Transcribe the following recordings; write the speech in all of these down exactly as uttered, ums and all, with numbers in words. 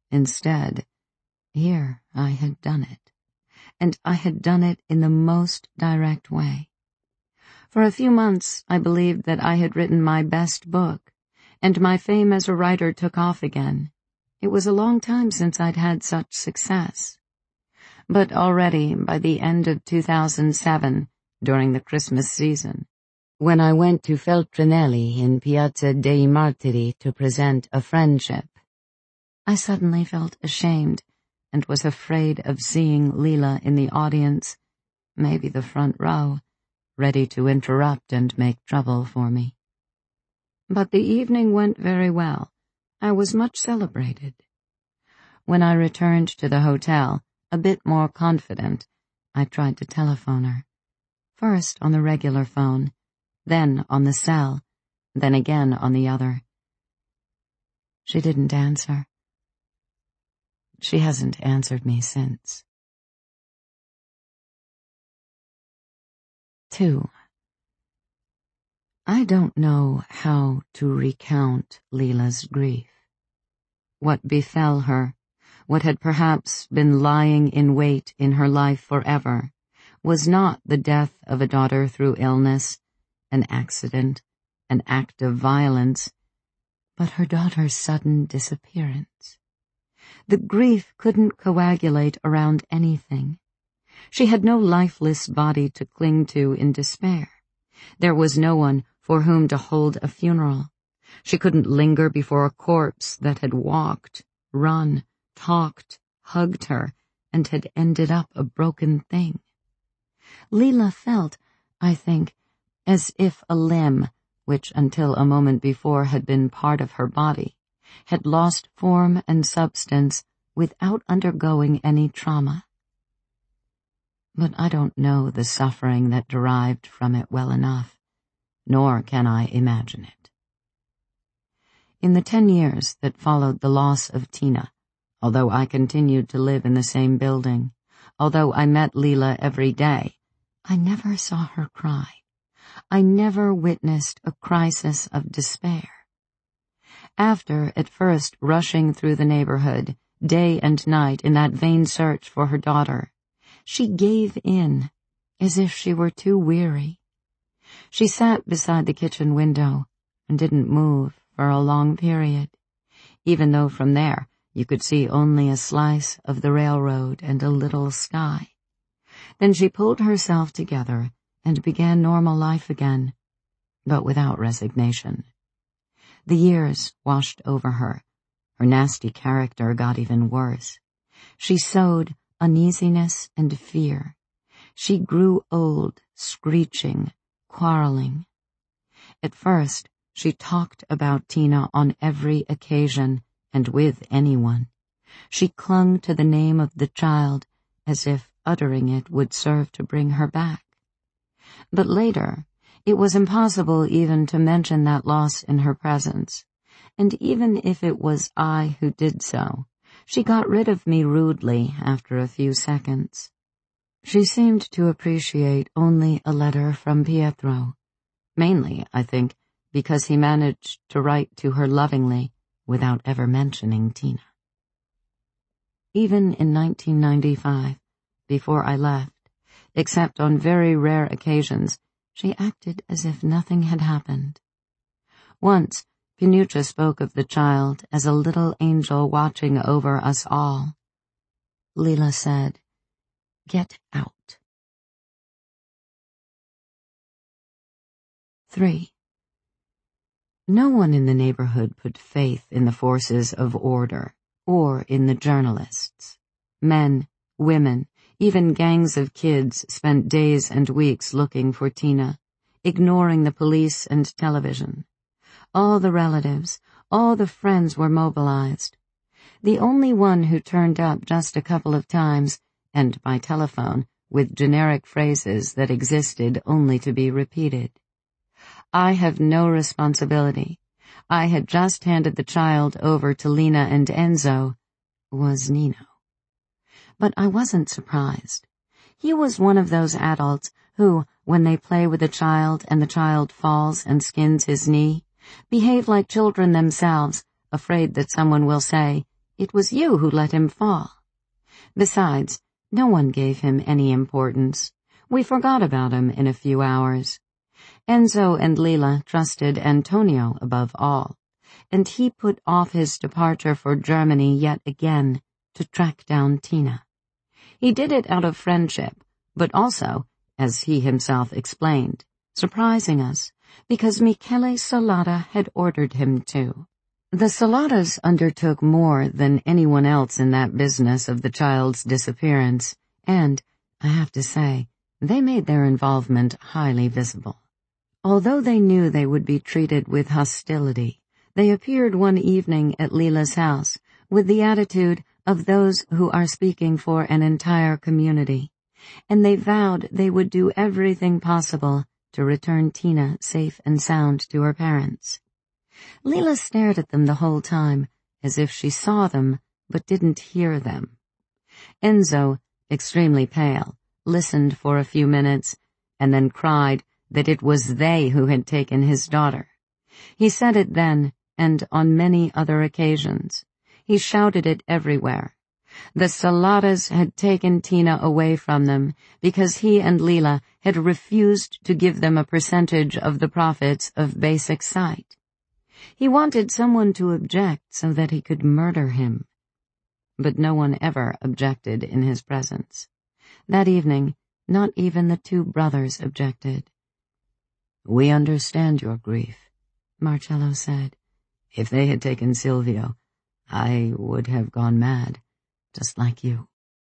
Instead, here I had done it, and I had done it in the most direct way. For a few months I believed that I had written my best book, and my fame as a writer took off again. It was a long time since I'd had such success. But already, by the end of two thousand seven, during the Christmas season, when I went to Feltrinelli in Piazza dei Martiri to present A Friendship, I suddenly felt ashamed and was afraid of seeing Leela in the audience, maybe the front row, ready to interrupt and make trouble for me. But the evening went very well. I was much celebrated. When I returned to the hotel, a bit more confident, I tried to telephone her. First on the regular phone, then on the cell, then again on the other. She didn't answer. She hasn't answered me since. Two. I don't know how to recount Leela's grief. What befell her, what had perhaps been lying in wait in her life forever, was not the death of a daughter through illness, an accident, an act of violence, but her daughter's sudden disappearance. The grief couldn't coagulate around anything. She had no lifeless body to cling to in despair. There was no one for whom to hold a funeral. She couldn't linger before a corpse that had walked, run, talked, hugged her, and had ended up a broken thing. Leela felt, I think, as if a limb, which until a moment before had been part of her body, had lost form and substance without undergoing any trauma. But I don't know the suffering that derived from it well enough, nor can I imagine it. In the ten years that followed the loss of Tina, although I continued to live in the same building, although I met Leela every day, I never saw her cry. I never witnessed a crisis of despair. After, at first, rushing through the neighborhood, day and night in that vain search for her daughter, she gave in, as if she were too weary. She sat beside the kitchen window and didn't move for a long period, even though from there you could see only a slice of the railroad and a little sky. Then she pulled herself together and began normal life again, but without resignation. The years washed over her. Her nasty character got even worse. She sowed uneasiness and fear. She grew old, screeching, quarreling. At first, she talked about Tina on every occasion and with anyone. She clung to the name of the child as if uttering it would serve to bring her back. But later, it was impossible even to mention that loss in her presence, and even if it was I who did so, she got rid of me rudely after a few seconds. She seemed to appreciate only a letter from Pietro, mainly, I think, because he managed to write to her lovingly without ever mentioning Tina. Even in nineteen ninety-five, before I left, except on very rare occasions, she acted as if nothing had happened. Once, Pinuccia spoke of the child as a little angel watching over us all. Leela said, "Get out." Three. No one in the neighborhood put faith in the forces of order or in the journalists. Men, women, even gangs of kids spent days and weeks looking for Tina, ignoring the police and television. All the relatives, all the friends were mobilized. The only one who turned up just a couple of times, and by telephone, with generic phrases that existed only to be repeated. I have no responsibility. I had just handed the child over to Lena and Enzo, was Nino. But I wasn't surprised. He was one of those adults who, when they play with a child and the child falls and skins his knee, behave like children themselves, afraid that someone will say, It was you who let him fall. Besides, no one gave him any importance. We forgot about him in a few hours. Enzo and Lila trusted Antonio above all, and he put off his departure for Germany yet again to track down Tina. He did it out of friendship, but also, as he himself explained, surprising us, because Michele Salata had ordered him to. The Salatas undertook more than anyone else in that business of the child's disappearance, and, I have to say, they made their involvement highly visible. Although they knew they would be treated with hostility, they appeared one evening at Lila's house with the attitude of those who are speaking for an entire community, and they vowed they would do everything possible to return Tina safe and sound to her parents. Lila stared at them the whole time, as if she saw them but didn't hear them. Enzo, extremely pale, listened for a few minutes, and then cried that it was they who had taken his daughter. He said it then, and on many other occasions. He shouted it everywhere. The Salatas had taken Tina away from them because he and Lila had refused to give them a percentage of the profits of Basic Sight. He wanted someone to object so that he could murder him. But no one ever objected in his presence. That evening, not even the two brothers objected. "We understand your grief," Marcello said. "If they had taken Silvio, I would have gone mad, just like you."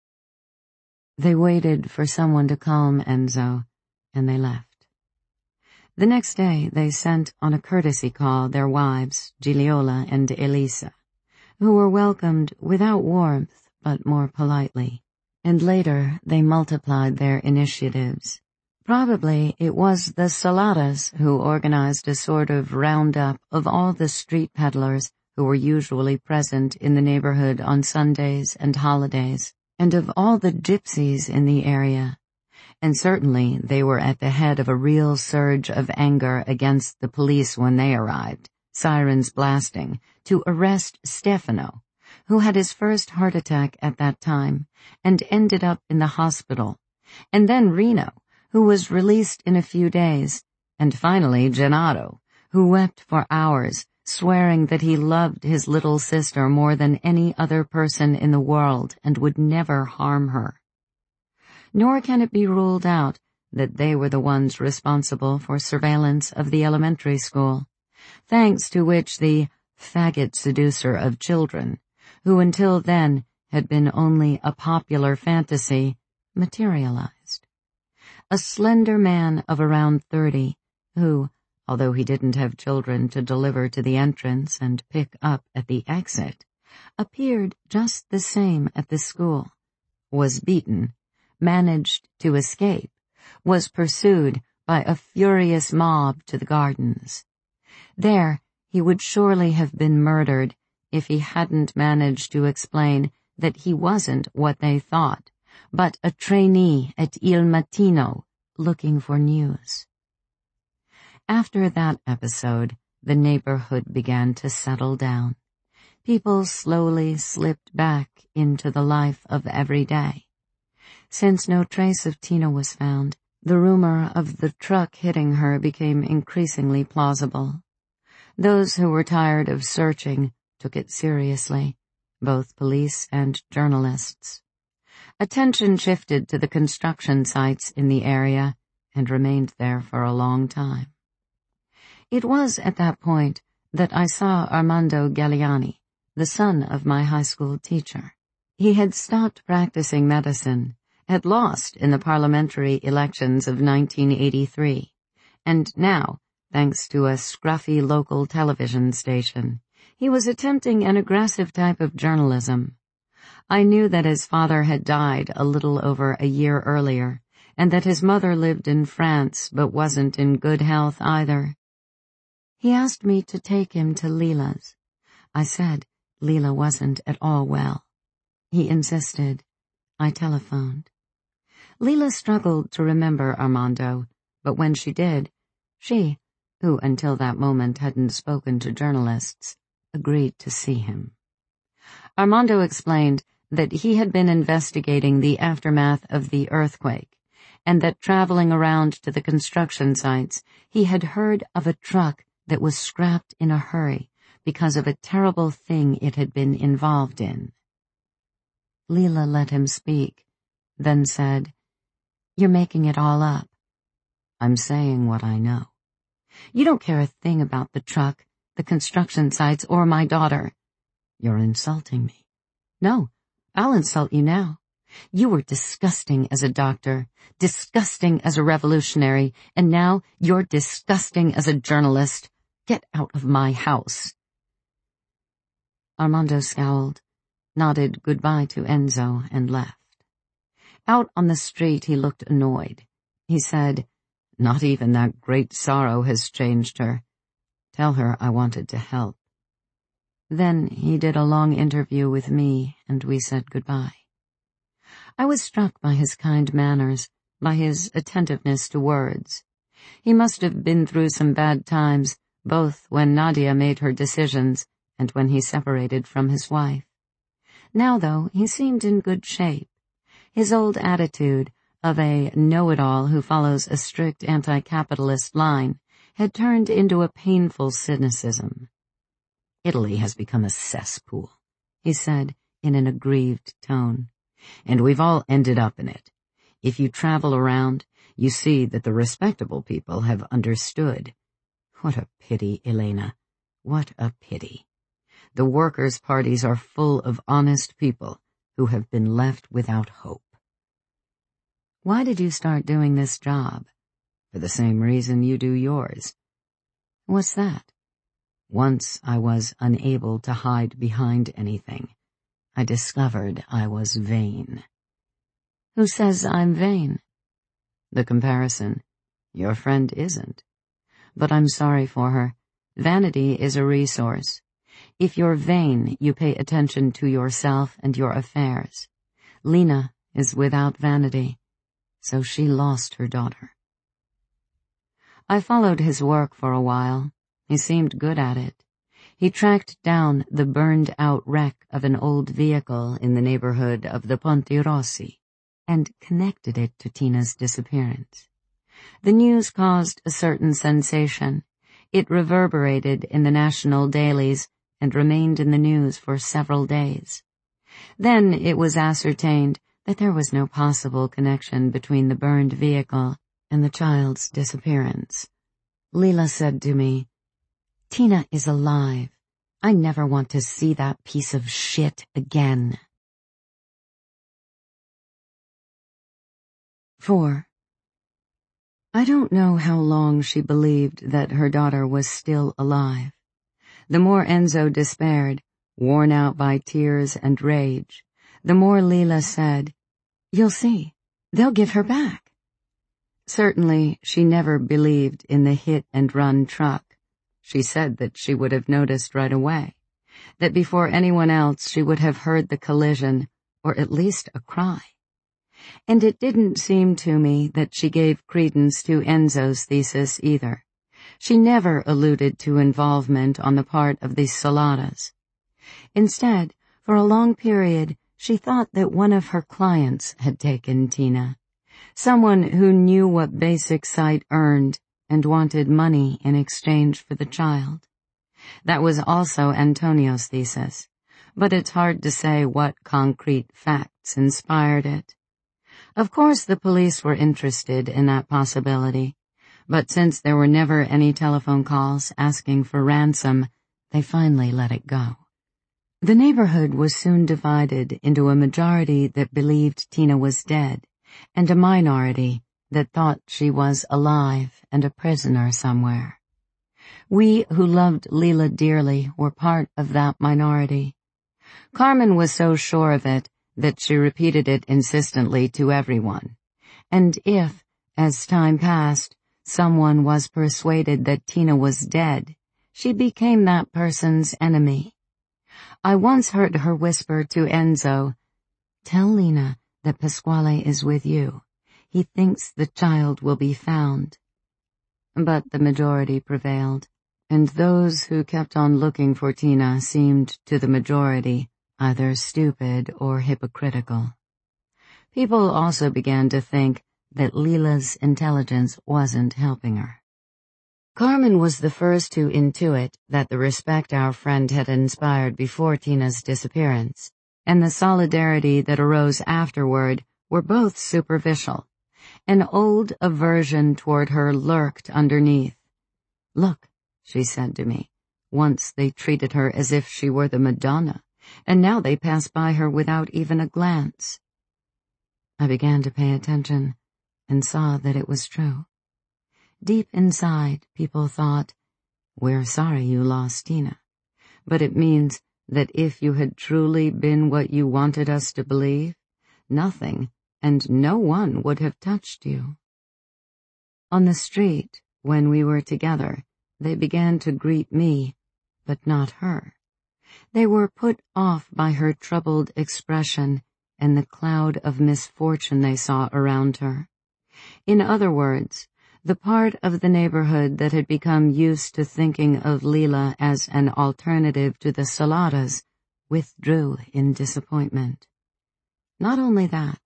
They waited for someone to calm Enzo, and they left. The next day they sent on a courtesy call their wives, Gigliola and Elisa, who were welcomed without warmth but more politely, and later they multiplied their initiatives. Probably it was the Salatas who organized a sort of roundup of all the street peddlers who were usually present in the neighborhood on Sundays and holidays, and of all the gypsies in the area. And certainly they were at the head of a real surge of anger against the police when they arrived, sirens blasting, to arrest Stefano, who had his first heart attack at that time and ended up in the hospital, and then Reno, who was released in a few days, and finally Gennaro, who wept for hours, swearing that he loved his little sister more than any other person in the world and would never harm her. Nor can it be ruled out that they were the ones responsible for surveillance of the elementary school, thanks to which the faggot seducer of children, who until then had been only a popular fantasy, materialized. A slender man of around thirty, who, although he didn't have children to deliver to the entrance and pick up at the exit, appeared just the same at the school, was beaten, managed to escape, was pursued by a furious mob to the gardens. There he would surely have been murdered if he hadn't managed to explain that he wasn't what they thought, but a trainee at Il Mattino looking for news. After that episode, the neighborhood began to settle down. People slowly slipped back into the life of every day. Since no trace of Tina was found, the rumor of the truck hitting her became increasingly plausible. Those who were tired of searching took it seriously, both police and journalists. Attention shifted to the construction sites in the area and remained there for a long time. It was at that point that I saw Armando Galliani, the son of my high school teacher. He had stopped practicing medicine, had lost in the parliamentary elections of nineteen eighty-three, and now, thanks to a scruffy local television station, he was attempting an aggressive type of journalism. I knew that his father had died a little over a year earlier, and that his mother lived in France but wasn't in good health either. He asked me to take him to Lila's. I said Lila wasn't at all well. He insisted. I telephoned. Lila struggled to remember Armando, but when she did, she, who until that moment hadn't spoken to journalists, agreed to see him. Armando explained that he had been investigating the aftermath of the earthquake, and that traveling around to the construction sites, he had heard of a truck that was scrapped in a hurry because of a terrible thing it had been involved in. Leila let him speak, then said, "You're making it all up." "I'm saying what I know." "You don't care a thing about the truck, the construction sites, or my daughter." "You're insulting me." "No, I'll insult you now. You were disgusting as a doctor, disgusting as a revolutionary, and now you're disgusting as a journalist. Get out of my house." Armando scowled, nodded goodbye to Enzo, and left. Out on the street he looked annoyed. He said, "Not even that great sorrow has changed her. Tell her I wanted to help." Then he did a long interview with me, and we said goodbye. I was struck by his kind manners, by his attentiveness to words. He must have been through some bad times, both when Nadia made her decisions and when he separated from his wife. Now, though, he seemed in good shape. His old attitude of a know-it-all who follows a strict anti-capitalist line had turned into a painful cynicism. "Italy has become a cesspool," he said in an aggrieved tone, "and we've all ended up in it. If you travel around, you see that the respectable people have understood. What a pity, Elena. What a pity. The workers' parties are full of honest people who have been left without hope." "Why did you start doing this job?" "For the same reason you do yours." "What's that?" "Once I was unable to hide behind anything. I discovered I was vain." "Who says I'm vain?" "The comparison. Your friend isn't. But I'm sorry for her. Vanity is a resource. If you're vain, you pay attention to yourself and your affairs. Lena is without vanity, so she lost her daughter." I followed his work for a while. He seemed good at it. He tracked down the burned-out wreck of an old vehicle in the neighborhood of the Ponti Rossi and connected it to Tina's disappearance. The news caused a certain sensation. It reverberated in the national dailies and remained in the news for several days. Then it was ascertained that there was no possible connection between the burned vehicle and the child's disappearance. Leila said to me, "Tina is alive. I never want to see that piece of shit again." Four. I don't know how long she believed that her daughter was still alive. The more Enzo despaired, worn out by tears and rage, the more Leila said, "You'll see, they'll give her back." Certainly, she never believed in the hit-and-run truck. She said that she would have noticed right away, that before anyone else she would have heard the collision, or at least a cry. And it didn't seem to me that she gave credence to Enzo's thesis either. She never alluded to involvement on the part of the Solanas. Instead, for a long period, she thought that one of her clients had taken Tina, someone who knew what Basic Site earned and wanted money in exchange for the child. That was also Antonio's thesis, but it's hard to say what concrete facts inspired it. Of course the police were interested in that possibility, but since there were never any telephone calls asking for ransom, they finally let it go. The neighborhood was soon divided into a majority that believed Tina was dead, and a minority that thought she was alive and a prisoner somewhere. We who loved Leila dearly were part of that minority. Carmen was so sure of it that she repeated it insistently to everyone. And if, as time passed, someone was persuaded that Tina was dead, she became that person's enemy. I once heard her whisper to Enzo, "Tell Lena that Pasquale is with you. He thinks the child will be found." But the majority prevailed, and those who kept on looking for Tina seemed, to the majority, either stupid or hypocritical. People also began to think that Leela's intelligence wasn't helping her. Carmen was the first to intuit that the respect our friend had inspired before Tina's disappearance and the solidarity that arose afterward were both superficial. An old aversion toward her lurked underneath. "Look," she said to me, "once they treated her as if she were the Madonna, and now they pass by her without even a glance." I began to pay attention and saw that it was true. Deep inside, people thought, "We're sorry you lost Tina, but it means that if you had truly been what you wanted us to believe, nothing and no one would have touched you." On the street, when we were together, they began to greet me, but not her. They were put off by her troubled expression and the cloud of misfortune they saw around her. In other words, the part of the neighborhood that had become used to thinking of Leela as an alternative to the Saladas withdrew in disappointment. Not only that,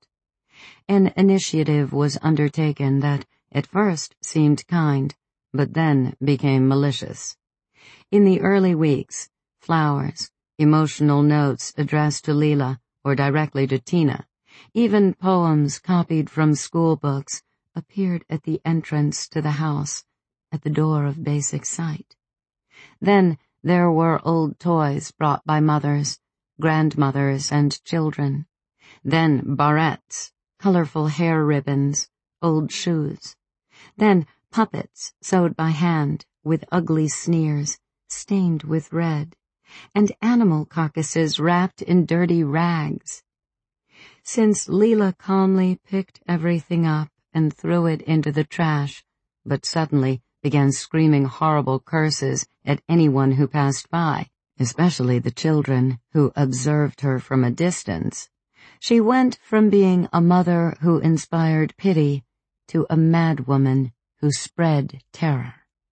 an initiative was undertaken that at first seemed kind, but then became malicious. In the early weeks, flowers, emotional notes addressed to Leela or directly to Tina, even poems copied from school books, appeared at the entrance to the house, at the door of basic sight. Then there were old toys brought by mothers, grandmothers, and children. Then barrettes, colorful hair ribbons, old shoes. Then puppets sewed by hand with ugly sneers, stained with red, and animal carcasses wrapped in dirty rags. Since Leela calmly picked everything up and threw it into the trash, but suddenly began screaming horrible curses at anyone who passed by, especially the children who observed her from a distance, she went from being a mother who inspired pity to a madwoman who spread terror.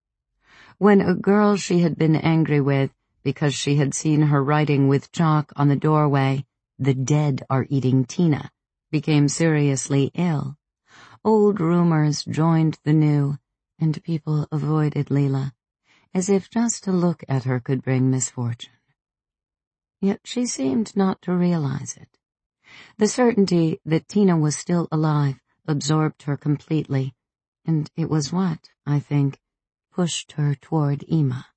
When a girl she had been angry with because she had seen her writing with chalk on the doorway, "The dead are eating Tina," became seriously ill, old rumors joined the new, and people avoided Leela, as if just to look at her could bring misfortune. Yet she seemed not to realize it. The certainty that Tina was still alive absorbed her completely, and it was what, I think, pushed her toward Ima.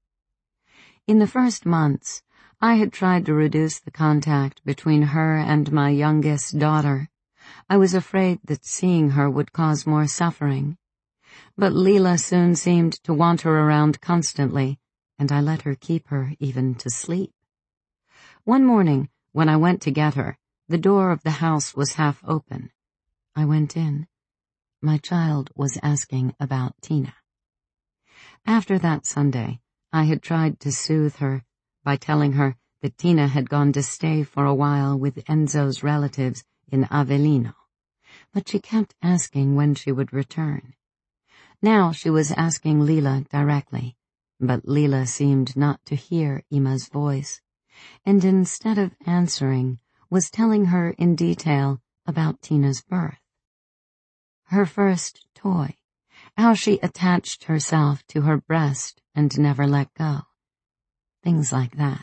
In the first months, I had tried to reduce the contact between her and my youngest daughter. I was afraid that seeing her would cause more suffering. But Leela soon seemed to want her around constantly, and I let her keep her even to sleep. One morning, when I went to get her, the door of the house was half open. I went in. My child was asking about Tina. After that Sunday, I had tried to soothe her by telling her that Tina had gone to stay for a while with Enzo's relatives in Avellino, but she kept asking when she would return. Now she was asking Leela directly, but Leela seemed not to hear Ima's voice, and instead of answering, was telling her in detail about Tina's birth. Her first toy, how she attached herself to her breast and never let go. Things like that.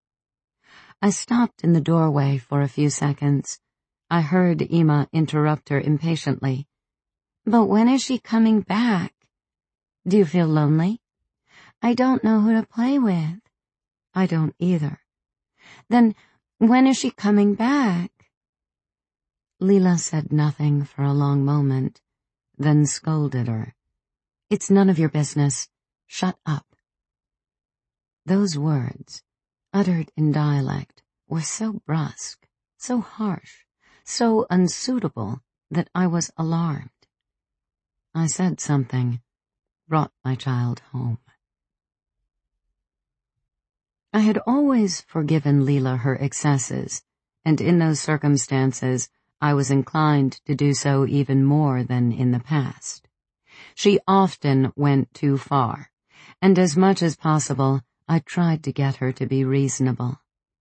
I stopped in the doorway for a few seconds. I heard Ima interrupt her impatiently. "But when is she coming back? Do you feel lonely?" "I don't know who to play with." "I don't either." "Then when is she coming back?" Leela said nothing for a long moment, then scolded her. "It's none of your business. Shut up." Those words, uttered in dialect, were so brusque, so harsh, so unsuitable that I was alarmed. I said something, brought my child home. I had always forgiven Leela her excesses, and in those circumstances I was inclined to do so even more than in the past. She often went too far, and as much as possible I tried to get her to be reasonable.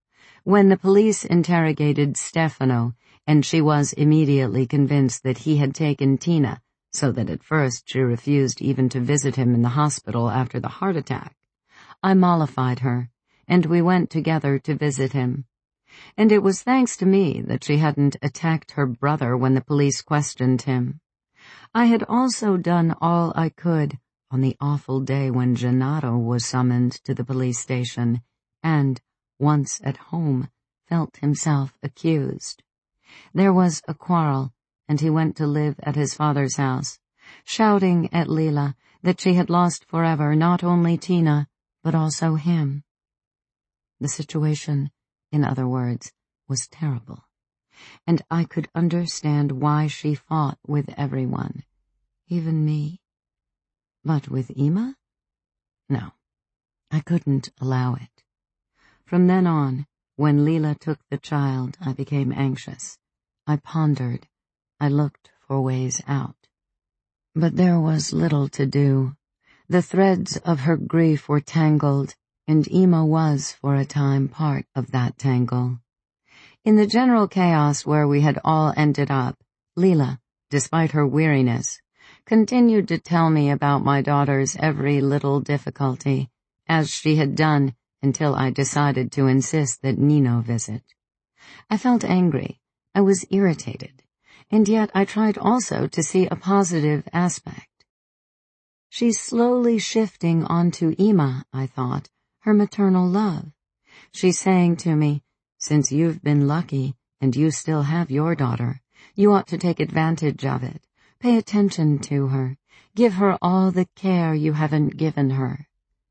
When the police interrogated Stefano, and she was immediately convinced that he had taken Tina, so that at first she refused even to visit him in the hospital after the heart attack, I mollified her, and we went together to visit him. And it was thanks to me that she hadn't attacked her brother when the police questioned him. I had also done all I could on the awful day when Gennaro was summoned to the police station and, once at home, felt himself accused. There was a quarrel, and he went to live at his father's house, shouting at Leila that she had lost forever not only Tina, but also him. The situation, in other words, was terrible, and I could understand why she fought with everyone, even me. But with Ima? No, I couldn't allow it. From then on, when Leila took the child, I became anxious. I pondered. I looked for ways out. But there was little to do. The threads of her grief were tangled, and Ima was, for a time, part of that tangle. In the general chaos where we had all ended up, Leila, despite her weariness, continued to tell me about my daughter's every little difficulty, as she had done until I decided to insist that Nino visit. I felt angry. I was irritated, and yet I tried also to see a positive aspect. She's slowly shifting onto Ima, I thought, her maternal love. She's saying to me, since you've been lucky and you still have your daughter, you ought to take advantage of it. Pay attention to her. Give her all the care you haven't given her.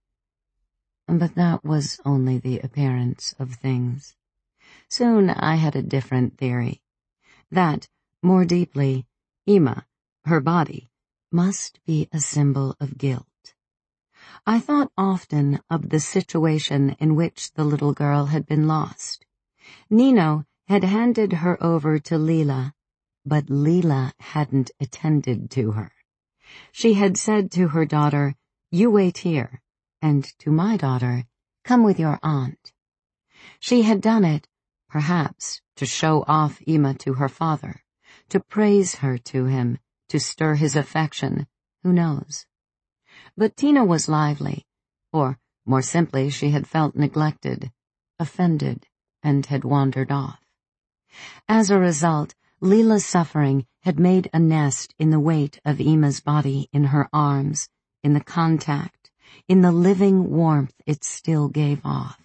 But that was only the appearance of things. Soon I had a different theory. That, more deeply, Ima, her body, must be a symbol of guilt. I thought often of the situation in which the little girl had been lost. Nino had handed her over to Leila, but Leila hadn't attended to her. She had said to her daughter, "You wait here," and to my daughter, "Come with your aunt." She had done it, perhaps, to show off Ima to her father, to praise her to him, to stir his affection, who knows. But Tina was lively, or, more simply, she had felt neglected, offended, and had wandered off. As a result, Leila's suffering had made a nest in the weight of Ima's body in her arms, in the contact, in the living warmth it still gave off.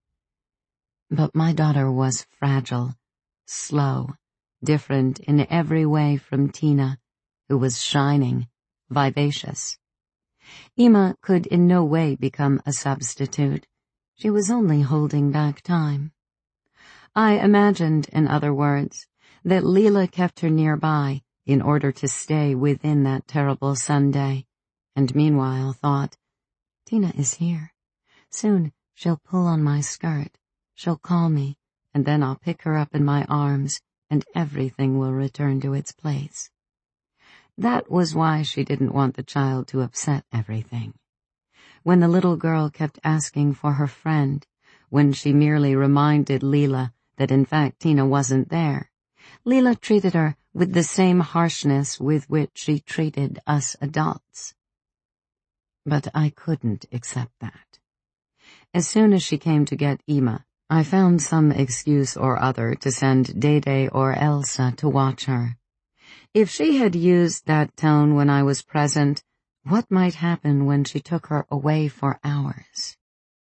But my daughter was fragile, slow, different in every way from Tina, who was shining, vivacious. Ima could in no way become a substitute. She was only holding back time. I imagined, in other words, that Leila kept her nearby in order to stay within that terrible Sunday, and meanwhile thought, Tina is here. Soon she'll pull on my skirt, she'll call me, and then I'll pick her up in my arms, and everything will return to its place. That was why she didn't want the child to upset everything. When the little girl kept asking for her friend, when she merely reminded Leila that in fact Tina wasn't there, Leila treated her with the same harshness with which she treated us adults. But I couldn't accept that. As soon as she came to get Ima, I found some excuse or other to send Dede or Elsa to watch her. If she had used that tone when I was present, what might happen when she took her away for hours?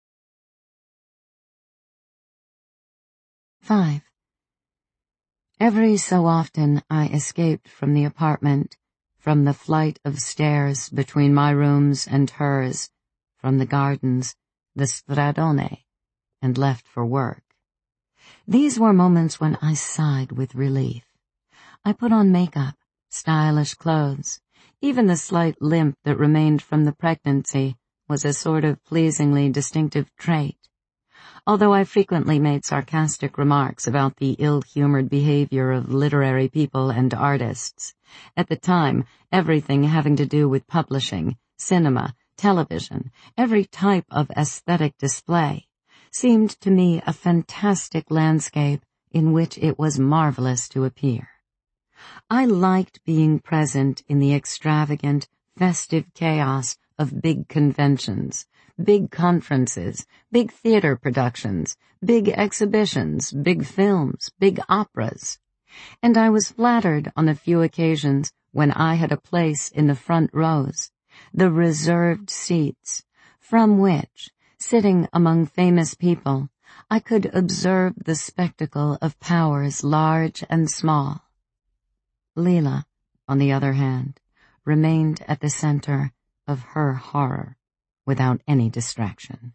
Five. Every so often I escaped from the apartment, from the flight of stairs between my rooms and hers, from the gardens, the stradone, and left for work. These were moments when I sighed with relief. I put on makeup, stylish clothes. Even the slight limp that remained from the pregnancy was a sort of pleasingly distinctive trait. Although I frequently made sarcastic remarks about the ill-humored behavior of literary people and artists, at the time everything having to do with publishing, cinema, television, every type of aesthetic display, seemed to me a fantastic landscape in which it was marvelous to appear. I liked being present in the extravagant, festive chaos of big conventions, big conferences, big theater productions, big exhibitions, big films, big operas. And I was flattered on the few occasions when I had a place in the front rows, the reserved seats, from which, sitting among famous people, I could observe the spectacle of powers large and small. Leila, on the other hand, remained at the center of her horror, without any distraction.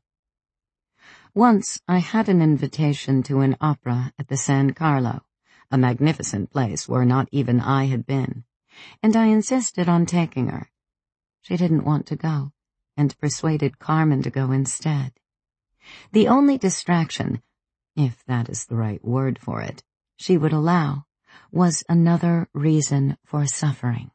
Once I had an invitation to an opera at the San Carlo, a magnificent place where not even I had been, and I insisted on taking her. She didn't want to go, and persuaded Carmen to go instead. The only distraction, if that is the right word for it, she would allow, was another reason for suffering.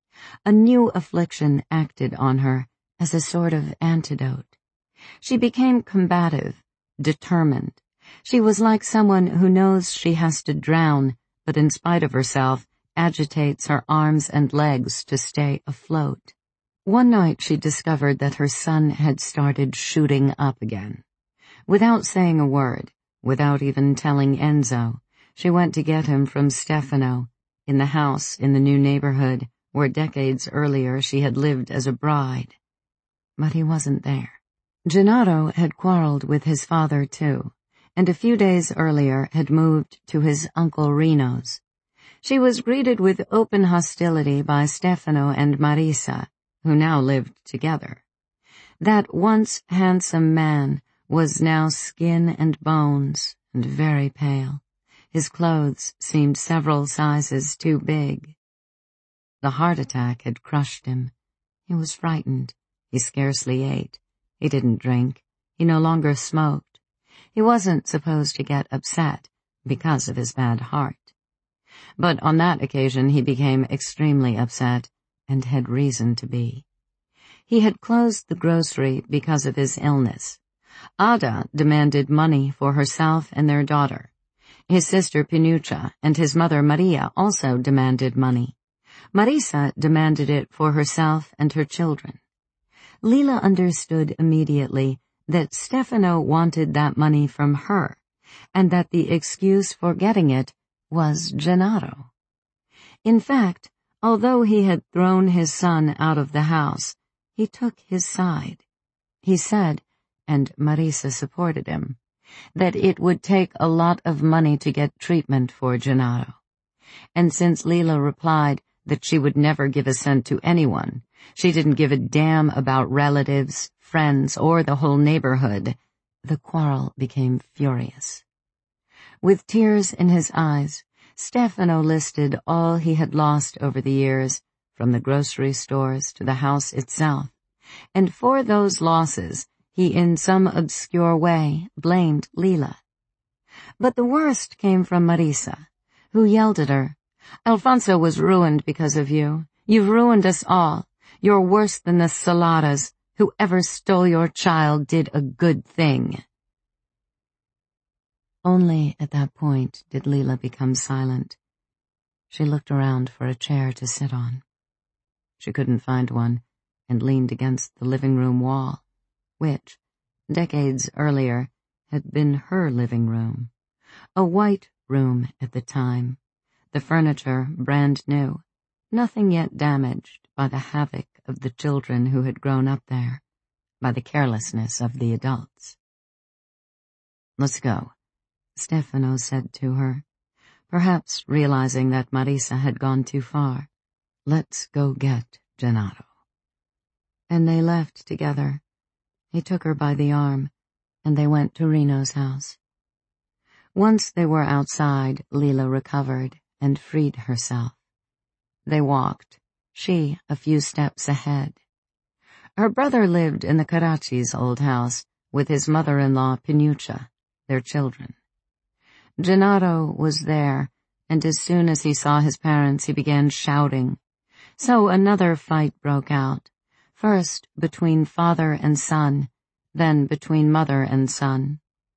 A new affliction acted on her as a sort of antidote. She became combative, determined. She was like someone who knows she has to drown, but in spite of herself, agitates her arms and legs to stay afloat. One night she discovered that her son had started shooting up again. Without saying a word, without even telling Enzo, she went to get him from Stefano, in the house in the new neighborhood where decades earlier she had lived as a bride. But he wasn't there. Gennaro had quarreled with his father too, and a few days earlier had moved to his Uncle Reno's. She was greeted with open hostility by Stefano and Marisa, who now lived together. That once handsome man was now skin and bones and very pale. His clothes seemed several sizes too big. The heart attack had crushed him. He was frightened. He scarcely ate. He didn't drink. He no longer smoked. He wasn't supposed to get upset because of his bad heart. But on that occasion he became extremely upset and had reason to be. He had closed the grocery because of his illness. Ada demanded money for herself and their daughter. His sister Pinuccia and his mother Maria also demanded money. Marisa demanded it for herself and her children. Leila understood immediately that Stefano wanted that money from her, and that the excuse for getting it was Gennaro. In fact, although he had thrown his son out of the house, he took his side. He said, and Marisa supported him, that it would take a lot of money to get treatment for Gennaro. And since Leila replied that she would never give a cent to anyone, she didn't give a damn about relatives, friends, or the whole neighborhood, the quarrel became furious. With tears in his eyes, Stefano listed all he had lost over the years, from the grocery stores to the house itself, and for those losses he in some obscure way blamed Leila. But the worst came from Marisa, who yelled at her, "Alfonso was ruined because of you. You've ruined us all. You're worse than the Saladas. Whoever stole your child did a good thing." Only at that point did Leila become silent. She looked around for a chair to sit on. She couldn't find one, and leaned against the living room wall, which, decades earlier, had been her living room. A white room at the time, the furniture brand new, nothing yet damaged by the havoc of the children who had grown up there, by the carelessness of the adults. "Let's go," Stefano said to her, perhaps realizing that Marisa had gone too far. "Let's go get Gennaro." And they left together. He took her by the arm, and they went to Reno's house. Once they were outside, Leila recovered and freed herself. They walked, she a few steps ahead. Her brother lived in the Caracci's old house with his mother-in-law Pinuccia, their children. Gennaro was there, and as soon as he saw his parents he began shouting. So another fight broke out, first between father and son, then between mother and son.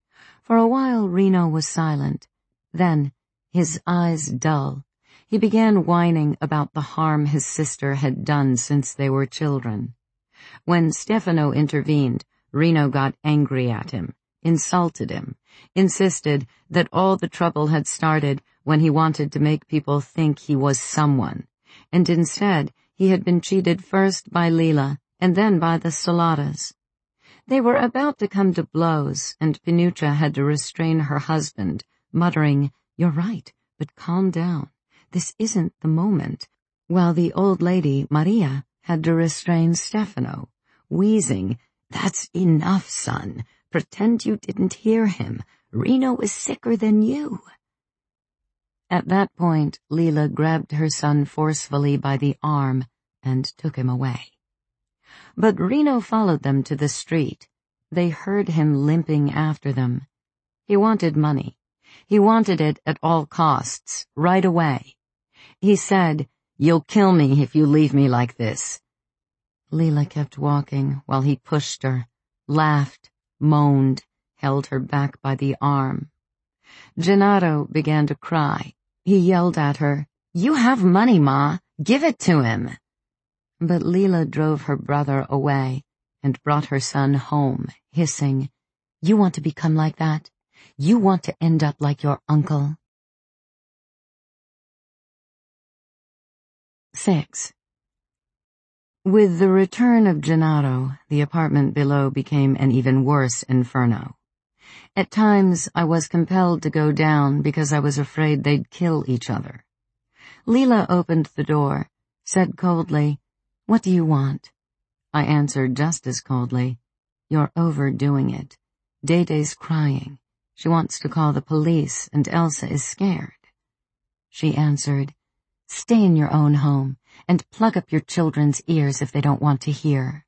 For a while Reno was silent. Then, his eyes dull, he began whining about the harm his sister had done since they were children. When Stefano intervened, Reno got angry at him, insulted him, insisted that all the trouble had started when he wanted to make people think he was someone, and instead he had been cheated first by Lila and then by the Saladas. They were about to come to blows, and Pinuccia had to restrain her husband, muttering, "You're right, but calm down. This isn't the moment," while the old lady, Maria, had to restrain Stefano, wheezing, "That's enough, son. Pretend you didn't hear him. Reno is sicker than you." At that point, Lila grabbed her son forcefully by the arm and took him away. But Reno followed them to the street. They heard him limping after them. He wanted money. He wanted it at all costs, right away. He said, "You'll kill me if you leave me like this." Lila kept walking while he pushed her, laughed, moaned, held her back by the arm. Gennaro began to cry. He yelled at her, "You have money, Ma. Give it to him." But Lila drove her brother away and brought her son home, hissing, "You want to become like that? You want to end up like your uncle?" Six. With the return of Gennaro, the apartment below became an even worse inferno. At times, I was compelled to go down because I was afraid they'd kill each other. Lila opened the door, said coldly, "What do you want?" I answered just as coldly, "You're overdoing it. Dede's crying. She wants to call the police, and Elsa is scared." She answered, "Stay in your own home and plug up your children's ears if they don't want to hear."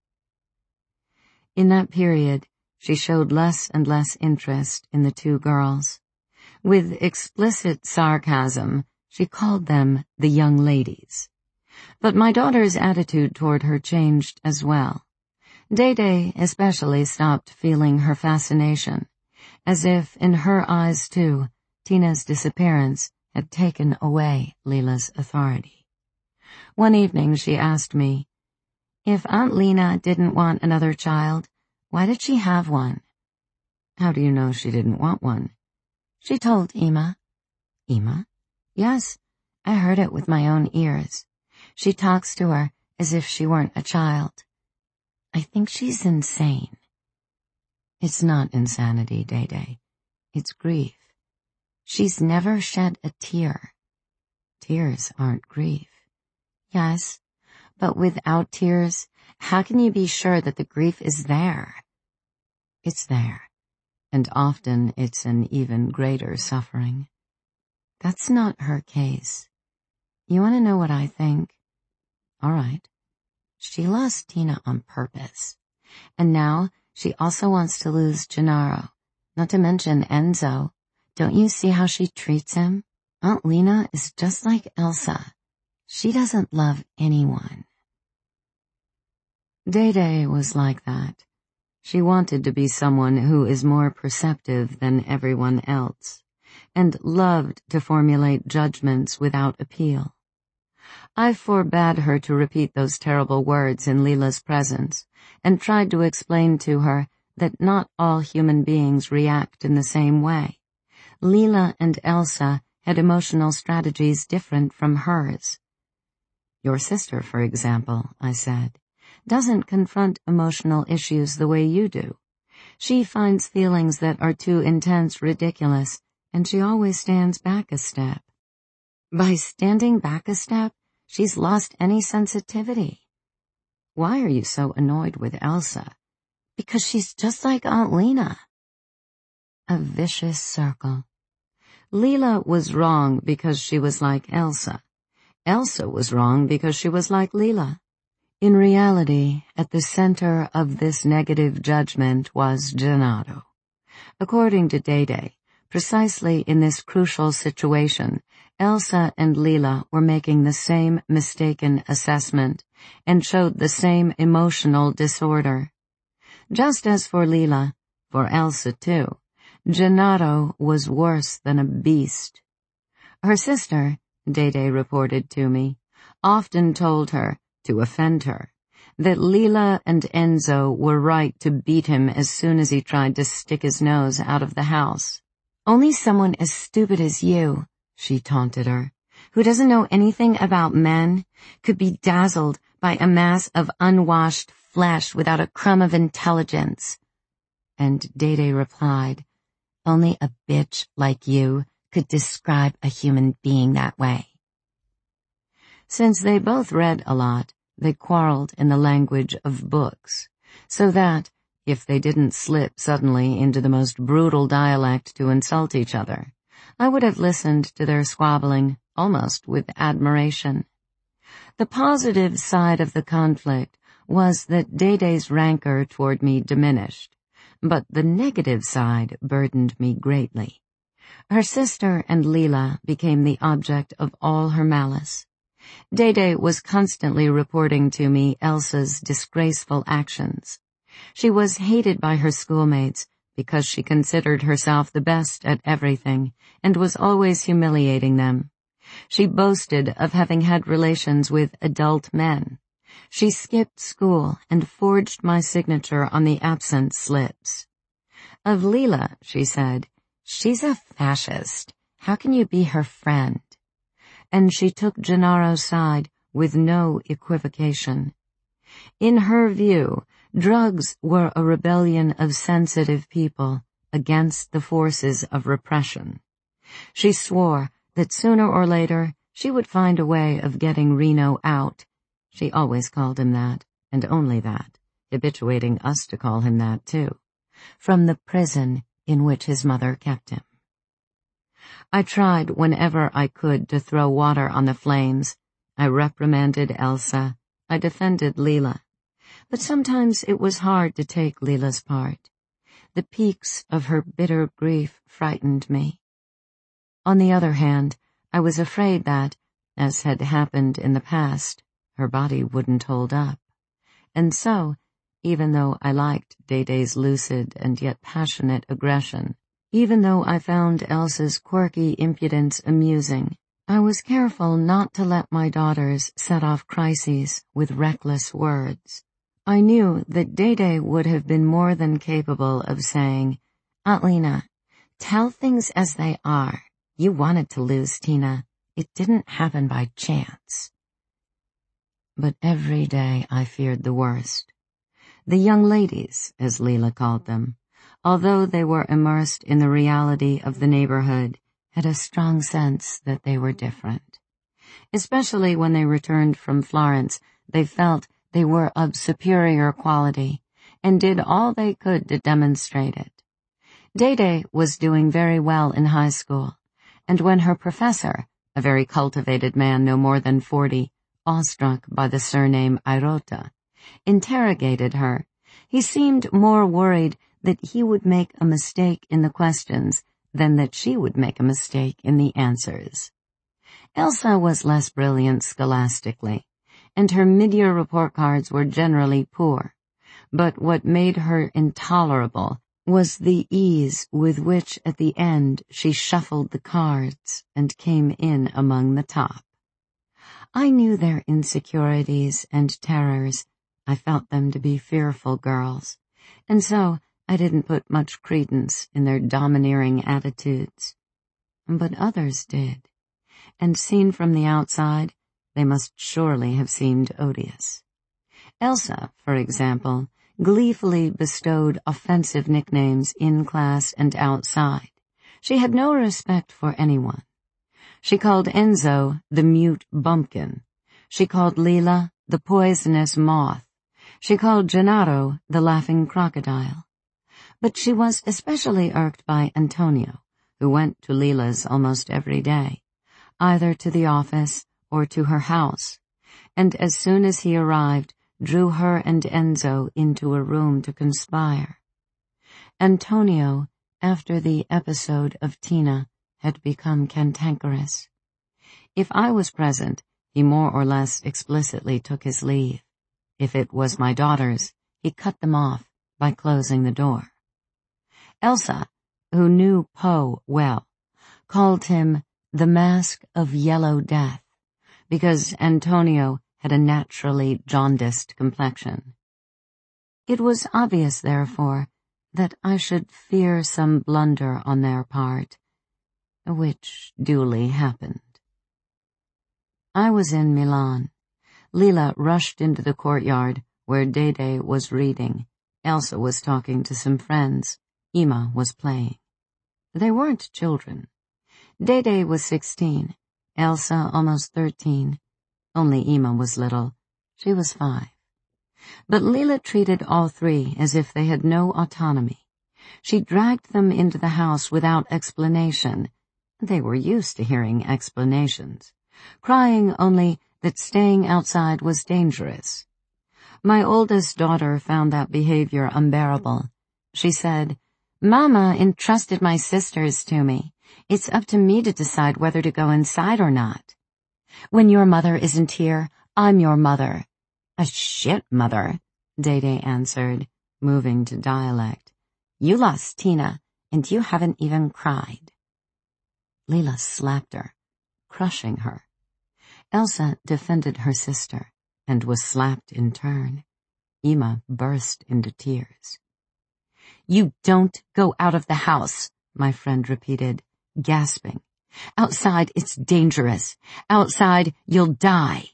In that period, she showed less and less interest in the two girls. With explicit sarcasm, she called them the young ladies. But my daughter's attitude toward her changed as well. Dede especially stopped feeling her fascination, as if, in her eyes too, Tina's disappearance had taken away Lila's authority. One evening she asked me, "If Aunt Lena didn't want another child, why did she have one?" "How do you know she didn't want one?" "She told Ima." "Ima?" "Yes, I heard it with my own ears. She talks to her as if she weren't a child. I think she's insane." "It's not insanity, Dede. It's grief. She's never shed a tear." "Tears aren't grief." "Yes, but without tears, how can you be sure that the grief is there?" "It's there, and often it's an even greater suffering." "That's not her case. You want to know what I think?" "All right." "She lost Tina on purpose. And now she also wants to lose Gennaro, not to mention Enzo. Don't you see how she treats him? Aunt Lena is just like Elsa. She doesn't love anyone." Dede was like that. She wanted to be someone who is more perceptive than everyone else, and loved to formulate judgments without appeal. I forbade her to repeat those terrible words in Lila's presence, and tried to explain to her that not all human beings react in the same way. Lila and Elsa had emotional strategies different from hers. "Your sister, for example," I said, "doesn't confront emotional issues the way you do. She finds feelings that are too intense ridiculous, and she always stands back a step. By standing back a step, she's lost any sensitivity." "Why are you so annoyed with Elsa?" "Because she's just like Aunt Lena." A vicious circle. Lila was wrong because she was like Elsa. Elsa was wrong because she was like Lila. In reality, at the center of this negative judgment was Gennaro. According to Dede, precisely in this crucial situation, Elsa and Lila were making the same mistaken assessment and showed the same emotional disorder. Just as for Lila, for Elsa too, Gennaro was worse than a beast. Her sister, Dede reported to me, often told her, to offend her, that Leila and Enzo were right to beat him as soon as he tried to stick his nose out of the house. "Only someone as stupid as you," she taunted her, "who doesn't know anything about men, could be dazzled by a mass of unwashed flesh without a crumb of intelligence." And Dede replied, "Only a bitch like you could describe a human being that way." Since they both read a lot, they quarreled in the language of books, so that, if they didn't slip suddenly into the most brutal dialect to insult each other, I would have listened to their squabbling almost with admiration. The positive side of the conflict was that Dede's rancor toward me diminished, but the negative side burdened me greatly. Her sister and Leila became the object of all her malice. Dede was constantly reporting to me Elsa's disgraceful actions. She was hated by her schoolmates because she considered herself the best at everything and was always humiliating them. She boasted of having had relations with adult men. She skipped school and forged my signature on the absence slips. Of Leila, she said, "She's a fascist. How can you be her friend?" And she took Gennaro's side with no equivocation. In her view, drugs were a rebellion of sensitive people against the forces of repression. She swore that sooner or later she would find a way of getting Reno out. She always called him that, and only that, habituating us to call him that too, from the prison in which his mother kept him. I tried whenever I could to throw water on the flames. I reprimanded Elsa. I defended Leila. But sometimes it was hard to take Leila's part. The peaks of her bitter grief frightened me. On the other hand, I was afraid that, as had happened in the past, her body wouldn't hold up. And so, even though I liked Dede's lucid and yet passionate aggression, even though I found Elsa's quirky impudence amusing, I was careful not to let my daughters set off crises with reckless words. I knew that Dede would have been more than capable of saying, "Aunt Lena, tell things as they are. You wanted to lose Tina. It didn't happen by chance." But every day I feared the worst. The young ladies, as Leila called them, although they were immersed in the reality of the neighborhood, had a strong sense that they were different. Especially when they returned from Florence, they felt they were of superior quality, and did all they could to demonstrate it. Dede was doing very well in high school, and when her professor, a very cultivated man no more than forty, awestruck by the surname Airota, interrogated her, he seemed more worried that he would make a mistake in the questions than that she would make a mistake in the answers. Elsa was less brilliant scholastically, and her mid-year report cards were generally poor, but what made her intolerable was the ease with which at the end she shuffled the cards and came in among the top. I knew their insecurities and terrors. I felt them to be fearful girls, and so I didn't put much credence in their domineering attitudes. But others did, and seen from the outside, they must surely have seemed odious. Elsa, for example, gleefully bestowed offensive nicknames in class and outside. She had no respect for anyone. She called Enzo the mute bumpkin. She called Leila the poisonous moth. She called Gennaro the laughing crocodile. But she was especially irked by Antonio, who went to Leila's almost every day, either to the office or to her house, and as soon as he arrived, drew her and Enzo into a room to conspire. Antonio, after the episode of Tina, had become cantankerous. If I was present, he more or less explicitly took his leave. If it was my daughters, he cut them off by closing the door. Elsa, who knew Poe well, called him the Mask of Yellow Death, because Antonio had a naturally jaundiced complexion. It was obvious, therefore, that I should fear some blunder on their part, which duly happened. I was in Milan. Leila rushed into the courtyard where Dede was reading. Elsa was talking to some friends. Ima was playing. They weren't children. Dede was sixteen, Elsa almost thirteen. Only Ima was little. She was five. But Leila treated all three as if they had no autonomy. She dragged them into the house without explanation. They were used to hearing explanations, crying only that staying outside was dangerous. My oldest daughter found that behavior unbearable. She said, "Mama entrusted my sisters to me. It's up to me to decide whether to go inside or not. When your mother isn't here, I'm your mother." "A shit mother," Dede answered, moving to dialect. "You lost Tina, and you haven't even cried." Leila slapped her, crushing her. Elsa defended her sister, and was slapped in turn. Ima burst into tears. "You don't go out of the house," my friend repeated, gasping. "Outside it's dangerous. Outside you'll die."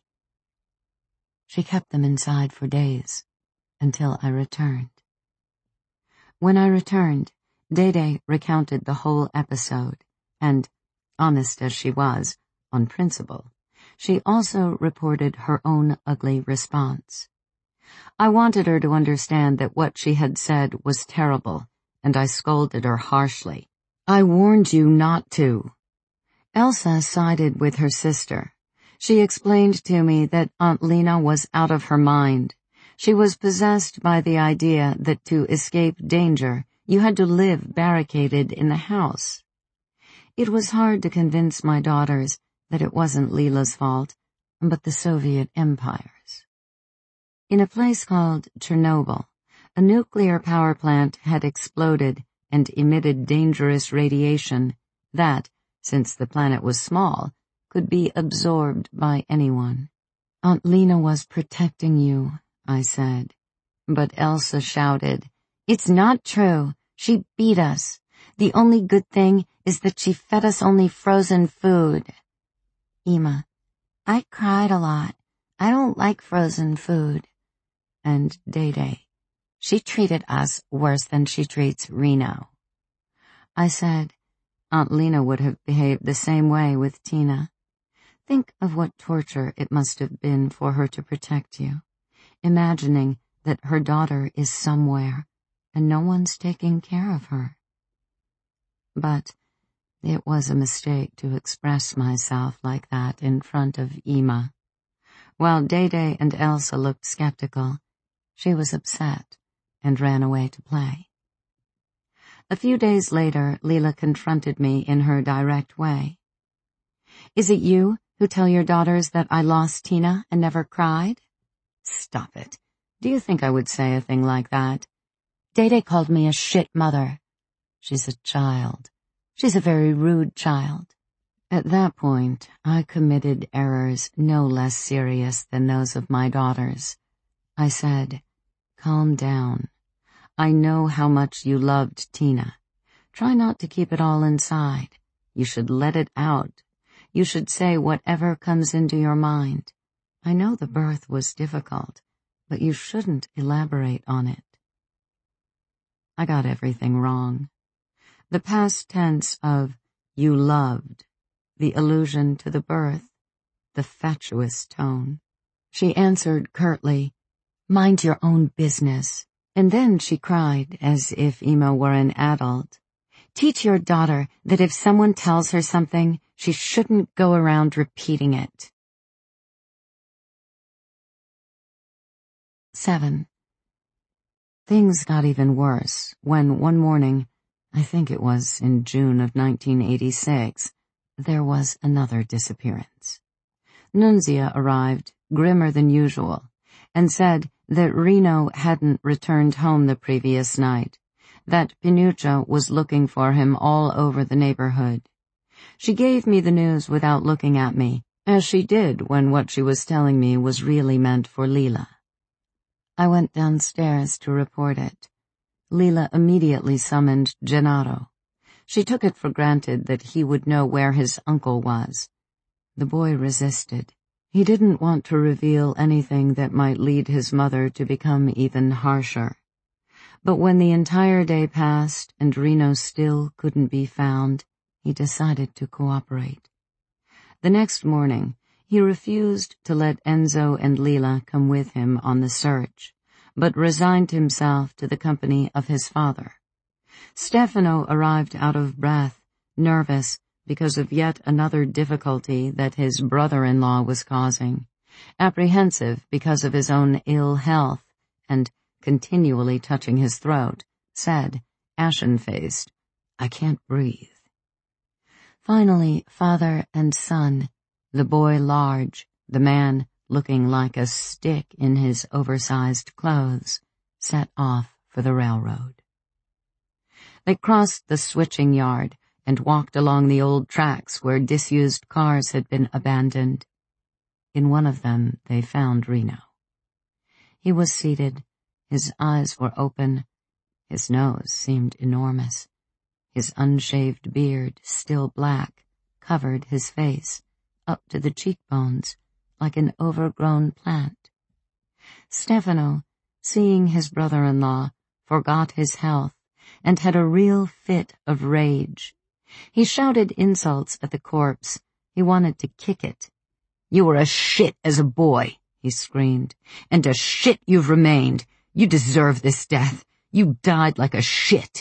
She kept them inside for days, until I returned. When I returned, Dede recounted the whole episode, and, honest as she was, on principle, she also reported her own ugly response. I wanted her to understand that what she had said was terrible, and I scolded her harshly. "I warned you not to." Elsa sided with her sister. She explained to me that Aunt Lena was out of her mind. She was possessed by the idea that to escape danger, you had to live barricaded in the house. It was hard to convince my daughters that it wasn't Leila's fault, but the Soviet Empire's. In a place called Chernobyl, a nuclear power plant had exploded and emitted dangerous radiation that, since the planet was small, could be absorbed by anyone. "Aunt Lena was protecting you," I said. But Elsa shouted, "It's not true. She beat us. The only good thing is that she fed us only frozen food." Ima, "I cried a lot. I don't like frozen food." And Dede, "She treated us worse than she treats Reno." I said, "Aunt Lena would have behaved the same way with Tina. Think of what torture it must have been for her to protect you, imagining that her daughter is somewhere and no one's taking care of her." But it was a mistake to express myself like that in front of Ima. While Dede and Elsa looked skeptical, she was upset and ran away to play. A few days later, Leila confronted me in her direct way. "Is it you who tell your daughters that I lost Tina and never cried?" "Stop it. Do you think I would say a thing like that?" "Dede called me a shit mother." "She's a child. She's a very rude child." At that point, I committed errors no less serious than those of my daughters. I said, "Calm down. I know how much you loved Tina. Try not to keep it all inside. You should let it out. You should say whatever comes into your mind. I know the birth was difficult, but you shouldn't elaborate on it." I got everything wrong. The past tense of "you loved," the allusion to the birth, the fatuous tone. She answered curtly, "Mind your own business." And then she cried as if Ima were an adult. "Teach your daughter that if someone tells her something, she shouldn't go around repeating it." Seven. Things got even worse when one morning, I think it was in June of nineteen eighty-six, there was another disappearance. Nunzia arrived, grimmer than usual, and said that Reno hadn't returned home the previous night, that Pinuccia was looking for him all over the neighborhood. She gave me the news without looking at me, as she did when what she was telling me was really meant for Leela. I went downstairs to report it. Leela immediately summoned Gennaro. She took it for granted that he would know where his uncle was. The boy resisted. He didn't want to reveal anything that might lead his mother to become even harsher. But when the entire day passed and Reno still couldn't be found, he decided to cooperate. The next morning, he refused to let Enzo and Leela come with him on the search, but resigned himself to the company of his father. Stefano arrived out of breath, nervous because of yet another difficulty that his brother-in-law was causing, apprehensive because of his own ill health, and continually touching his throat, said, ashen-faced, "I can't breathe." Finally, father and son, the boy large, the man looking like a stick in his oversized clothes, set off for the railroad. They crossed the switching yard and walked along the old tracks where disused cars had been abandoned. In one of them they found Reno. He was seated, his eyes were open, his nose seemed enormous. His unshaved beard, still black, covered his face, up to the cheekbones, like an overgrown plant. Stefano, seeing his brother-in-law, forgot his health and had a real fit of rage. He shouted insults at the corpse. He wanted to kick it. "You were a shit as a boy," he screamed, "and a shit you've remained. You deserve this death. You died like a shit."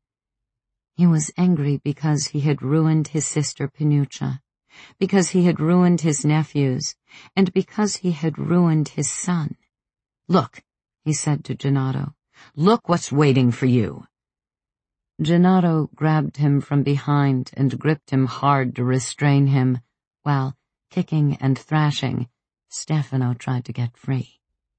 He was angry because he had ruined his sister Pinuccia, because he had ruined his nephews, and because he had ruined his son. "Look," he said to Gennaro, "look what's waiting for you." Gennaro grabbed him from behind and gripped him hard to restrain him, while, kicking and thrashing, Stefano tried to get free.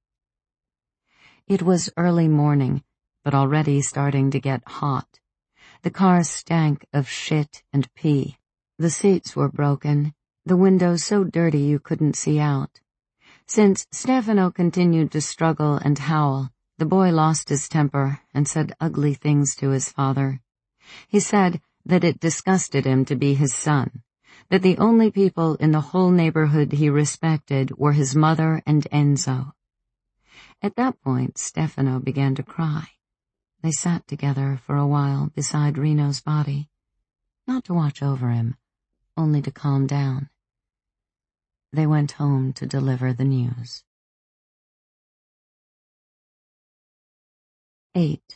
It was early morning, but already starting to get hot. The car stank of shit and pee. The seats were broken, the windows so dirty you couldn't see out. Since Stefano continued to struggle and howl, the boy lost his temper and said ugly things to his father. He said that it disgusted him to be his son, that the only people in the whole neighborhood he respected were his mother and Enzo. At that point, Stefano began to cry. They sat together for a while beside Reno's body, not to watch over him, only to calm down. They went home to deliver the news. Eight.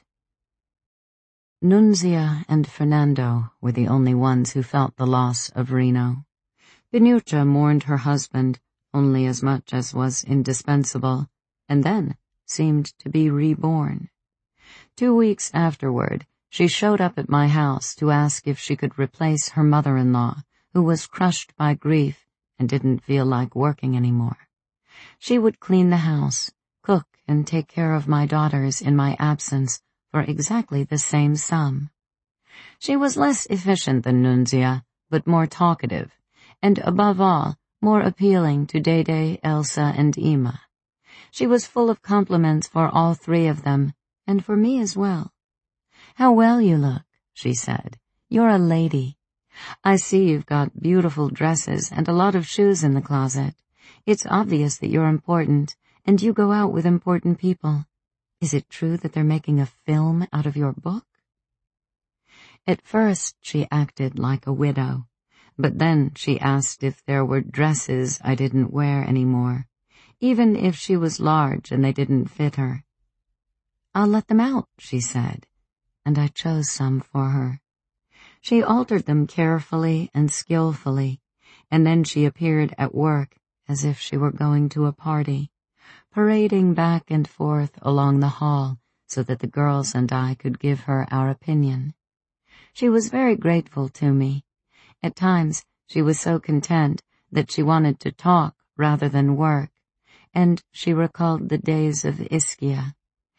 Nunzia and Fernando were the only ones who felt the loss of Reno. Pinuccia mourned her husband only as much as was indispensable, and then seemed to be reborn. Two weeks afterward, she showed up at my house to ask if she could replace her mother-in-law, who was crushed by grief and didn't feel like working anymore. She would clean the house, cook, and take care of my daughters in my absence for exactly the same sum. She was less efficient than Nunzia, but more talkative, and above all, more appealing to Dede, Elsa, and Ima. She was full of compliments for all three of them, and for me as well. "How well you look," she said. "You're a lady. I see you've got beautiful dresses and a lot of shoes in the closet. It's obvious that you're important, and you go out with important people. Is it true that they're making a film out of your book?" At first she acted like a widow, but then she asked if there were dresses I didn't wear anymore, even if she was large and they didn't fit her. "I'll let them out," she said, and I chose some for her. She altered them carefully and skillfully, and then she appeared at work as if she were going to a party, parading back and forth along the hall so that the girls and I could give her our opinion. She was very grateful to me. At times she was so content that she wanted to talk rather than work, and she recalled the days of Ischia.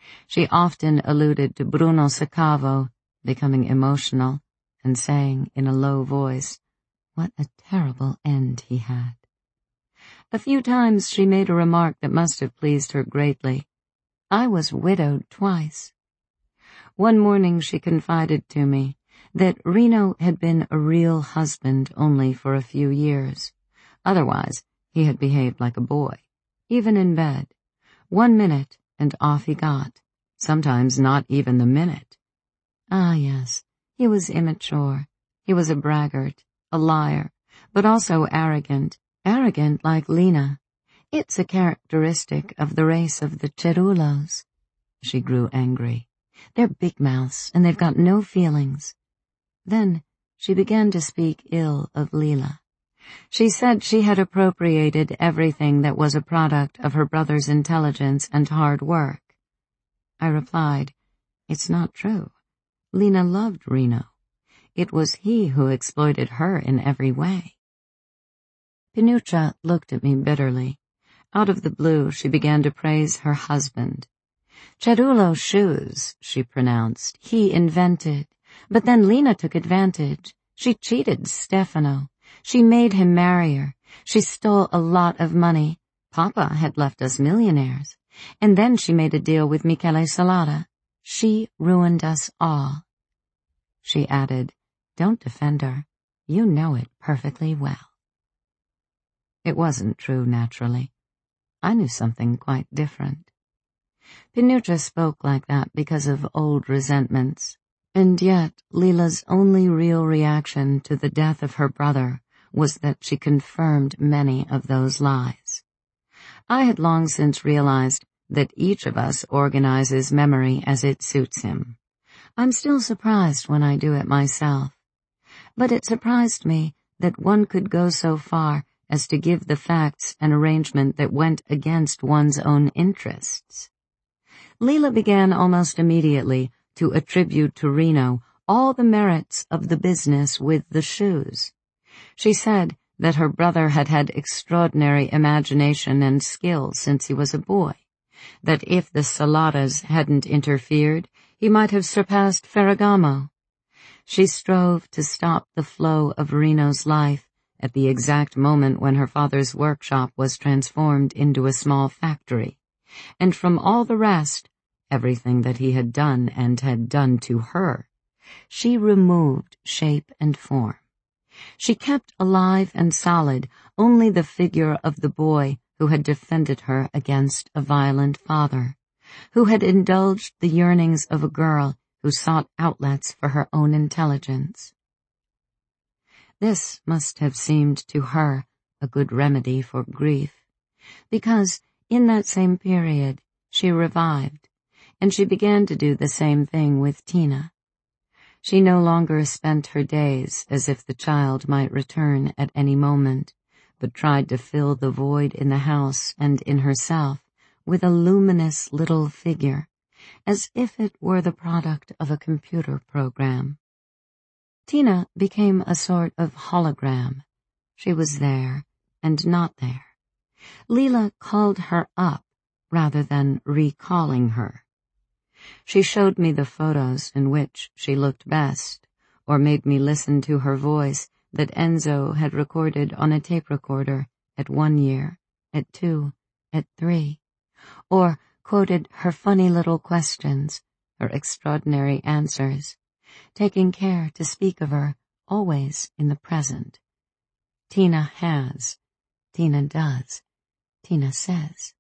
She often alluded to Bruno Sacavo, becoming emotional, and saying in a low voice, what a terrible end he had. A few times she made a remark that must have pleased her greatly. I was widowed twice. One morning she confided to me that Reno had been a real husband only for a few years. Otherwise, he had behaved like a boy, even in bed. One minute, and off he got, sometimes not even the minute. Ah, yes, he was immature. He was a braggart, a liar, but also arrogant, arrogant like Lena. It's a characteristic of the race of the Cherulos. She grew angry. They're big mouths, and they've got no feelings. Then she began to speak ill of Leela. She said she had appropriated everything that was a product of her brother's intelligence and hard work. I replied, it's not true. Lena loved Reno. It was he who exploited her in every way. Pinuccia looked at me bitterly. Out of the blue, she began to praise her husband. Cherulo shoes, she pronounced, he invented. But then Lena took advantage. She cheated Stefano. She made him marry her. She stole a lot of money. Papa had left us millionaires. And then she made a deal with Michele Salata. She ruined us all. She added, don't defend her. You know it perfectly well. It wasn't true, naturally. I knew something quite different. Pinuccia spoke like that because of old resentments. And yet, Leela's only real reaction to the death of her brother was that she confirmed many of those lies. I had long since realized that each of us organizes memory as it suits him. I'm still surprised when I do it myself. But it surprised me that one could go so far as to give the facts an arrangement that went against one's own interests. Leela began almost immediately to attribute to Reno all the merits of the business with the shoes. She said that her brother had had extraordinary imagination and skill since he was a boy, that if the Salatas hadn't interfered, he might have surpassed Ferragamo. She strove to stop the flow of Reno's life at the exact moment when her father's workshop was transformed into a small factory, and from all the rest, everything that he had done and had done to her, she removed shape and form. She kept alive and solid only the figure of the boy who had defended her against a violent father, who had indulged the yearnings of a girl who sought outlets for her own intelligence. This must have seemed to her a good remedy for grief, because in that same period she revived, and she began to do the same thing with Tina. She no longer spent her days as if the child might return at any moment, but tried to fill the void in the house and in herself with a luminous little figure, as if it were the product of a computer program. Tina became a sort of hologram. She was there and not there. Leela called her up rather than recalling her. She showed me the photos in which she looked best, or made me listen to her voice that Enzo had recorded on a tape recorder at one year, at two, at three, or quoted her funny little questions, her extraordinary answers, taking care to speak of her always in the present. Tina has, Tina does, Tina says.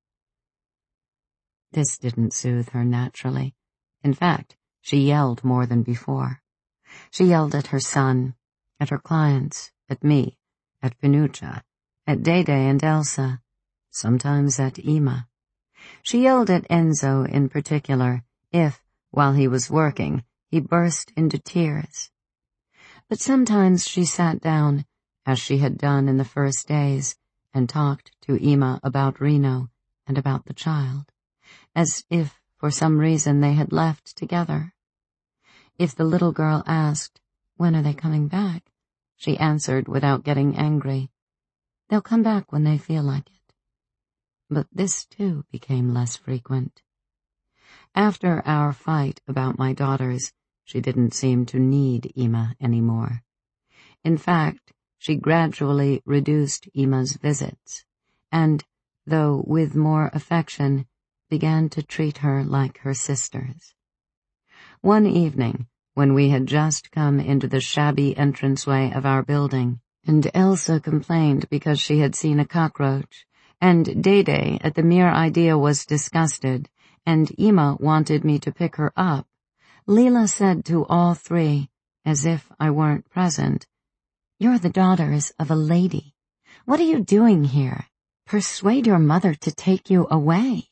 This didn't soothe her naturally. In fact, she yelled more than before. She yelled at her son, at her clients, at me, at Pinuccia, at Dede and Elsa, sometimes at Ima. She yelled at Enzo in particular if, while he was working, he burst into tears. But sometimes she sat down, as she had done in the first days, and talked to Ima about Reno and about the child, as if for some reason they had left together. If the little girl asked, "When are they coming back?" she answered without getting angry, "They'll come back when they feel like it." But this, too, became less frequent. After our fight about my daughters, she didn't seem to need Ima anymore. In fact, she gradually reduced Ima's visits, and, though with more affection, began to treat her like her sisters. One evening, when we had just come into the shabby entranceway of our building, and Elsa complained because she had seen a cockroach, and Dede at the mere idea was disgusted, and Ima wanted me to pick her up, Leela said to all three, as if I weren't present, "You're the daughters of a lady. What are you doing here? Persuade your mother to take you away."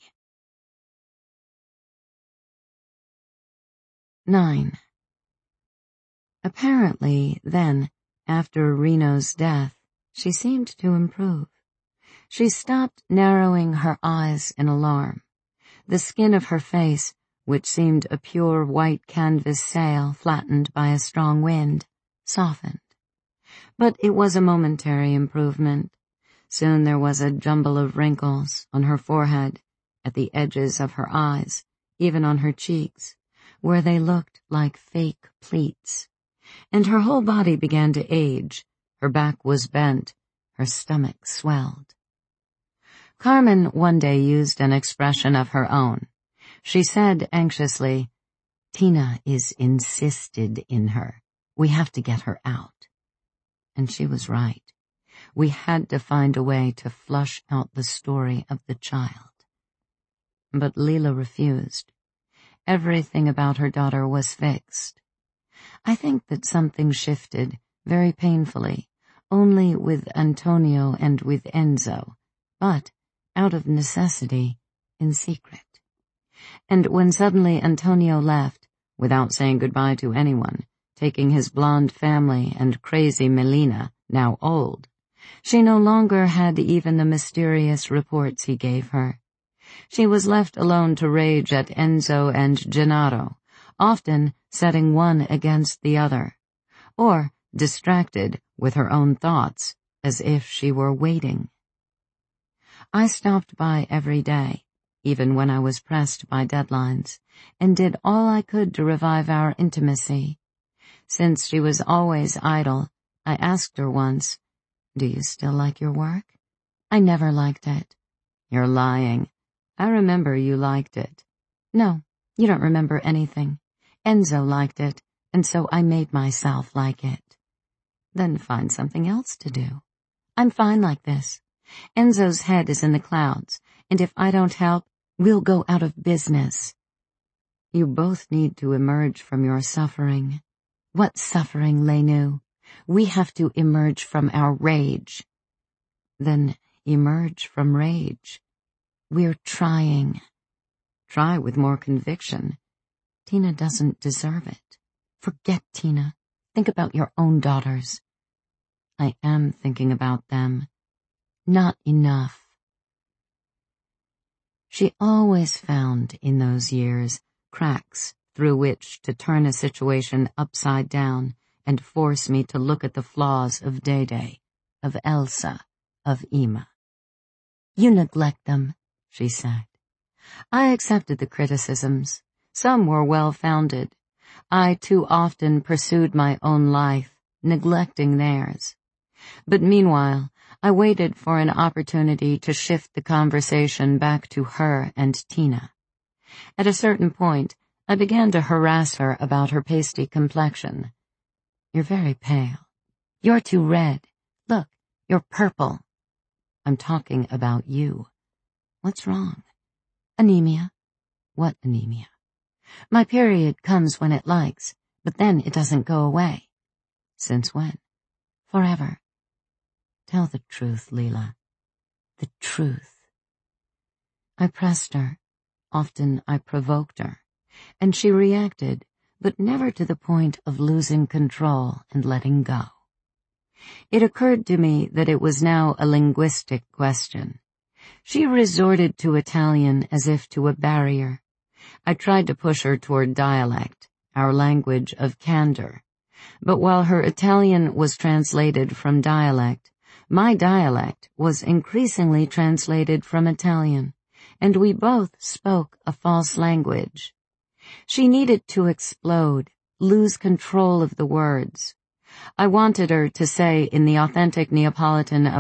Nine. Apparently, then, after Reno's death, she seemed to improve. She stopped narrowing her eyes in alarm. The skin of her face, which seemed a pure white canvas sail flattened by a strong wind, softened. But it was a momentary improvement. Soon there was a jumble of wrinkles on her forehead, at the edges of her eyes, even on her cheeks, where they looked like fake pleats. And her whole body began to age. Her back was bent, her stomach swelled. Carmen one day used an expression of her own. She said anxiously, "Tina is insisted in her. We have to get her out." And she was right. We had to find a way to flush out the story of the child. But Leela refused. Everything about her daughter was fixed. I think that something shifted, very painfully, only with Antonio and with Enzo, but, out of necessity, in secret. And when suddenly Antonio left, without saying goodbye to anyone, taking his blonde family and crazy Melina, now old, she no longer had even the mysterious reports he gave her. She was left alone to rage at Enzo and Gennaro, often setting one against the other, or distracted with her own thoughts, as if she were waiting. I stopped by every day, even when I was pressed by deadlines, and did all I could to revive our intimacy. Since she was always idle, I asked her once, "Do you still like your work?" "I never liked it." "You're lying. I remember you liked it." "No, you don't remember anything. Enzo liked it, and so I made myself like it." "Then find something else to do." "I'm fine like this. Enzo's head is in the clouds, and if I don't help, we'll go out of business." "You both need to emerge from your suffering." "What suffering, Lenu? We have to emerge from our rage." "Then emerge from rage." "We're trying." "Try with more conviction." "Tina doesn't deserve it." "Forget Tina. Think about your own daughters." "I am thinking about them." "Not enough." She always found, in those years, cracks through which to turn a situation upside down and force me to look at the flaws of Dede, of Elsa, of Ima. "You neglect them," she said. I accepted the criticisms. Some were well-founded. I too often pursued my own life, neglecting theirs. But meanwhile, I waited for an opportunity to shift the conversation back to her and Tina. At a certain point, I began to harass her about her pasty complexion. "You're very pale." "You're too red. Look, you're purple." "I'm talking about you." "What's wrong?" "Anemia." "What anemia?" "My period comes when it likes, but then it doesn't go away." "Since when?" "Forever." "Tell the truth, Leela." "The truth." I pressed her. Often I provoked her, and she reacted, but never to the point of losing control and letting go. It occurred to me that it was now a linguistic question. She resorted to Italian as if to a barrier. I tried to push her toward dialect, our language of candor. But while her Italian was translated from dialect, my dialect was increasingly translated from Italian, and we both spoke a false language. She needed to explode, lose control of the words. I wanted her to say in the authentic Neapolitan of